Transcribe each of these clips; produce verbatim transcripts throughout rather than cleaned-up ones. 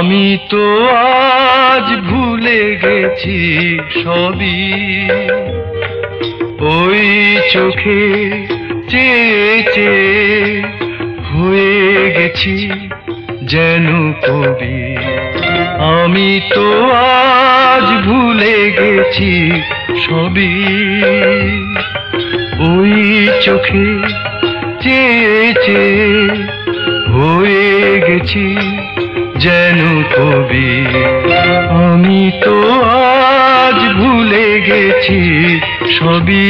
আমি তো আজ ভুলে গেছি সবই, ওই চোখে চেয়ে চেয়ে হয়ে গেছি যেন কবি। আমি তো আজ ভুলে গেছি সবই, ওই চোখে চেয়ে চেয়ে হয়ে গেছি যেন কবি। আমি তো আজ ভুলে গেছি সবই।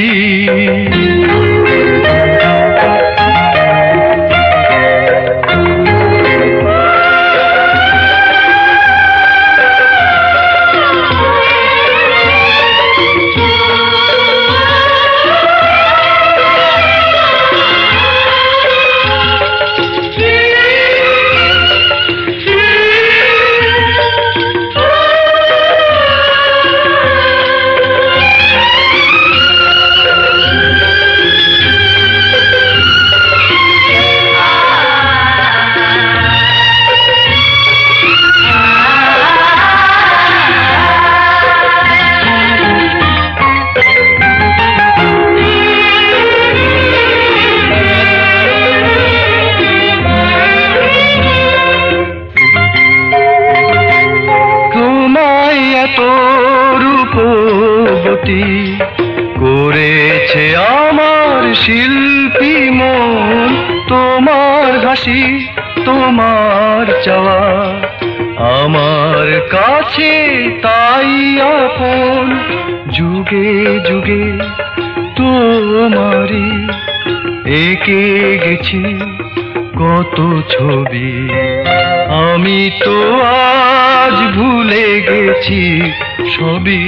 রূপবতী করেছে আমার শিল্পী মন, তোমার হাসি তোমার চাওয়া আমার কাছে তাই আপন। যুগে যুগে তোমারই এঁকে গেছি কত ছবি। আমি তো আজ ভুলে গেছি সবই,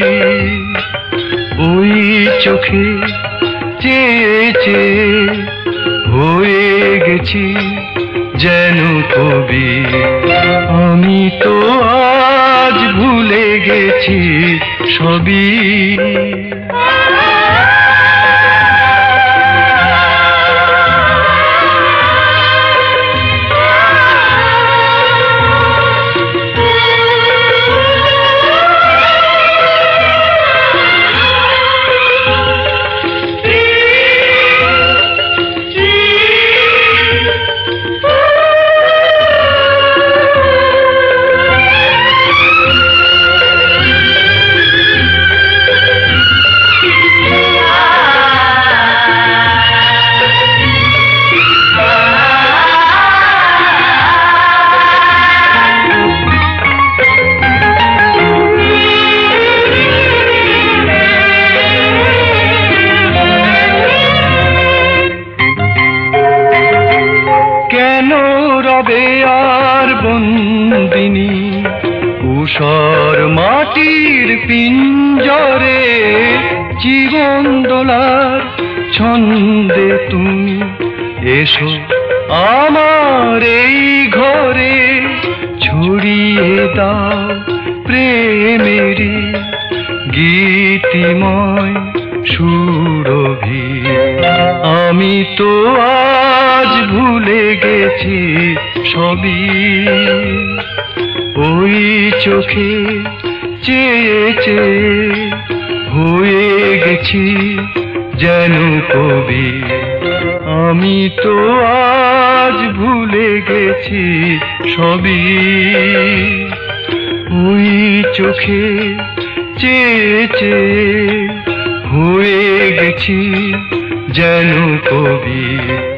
ওই চোখে চেয়ে চেয়ে হয়ে গেছি যেন কবি। আমি তো আজ ভুলে গেছি সবই। রবে আর বন্দিনী উষর মাটির পিঞ্জরে, জীবন দোলার ছন্দে তুমি এসো আমার এই ঘরে। ছড়িয়ে দাও প্রেমেরই গীতিময় সুরভি। আমি তো আজ ভুলে গেছি সবই, ওই চোখে চেয়ে চেয়ে হয়ে গেছি যেন কবি। আমি তো আজ ভুলে গেছি সবই, ওই চোখে চেয়ে চেয়ে হয়ে গেছি যেন কবি।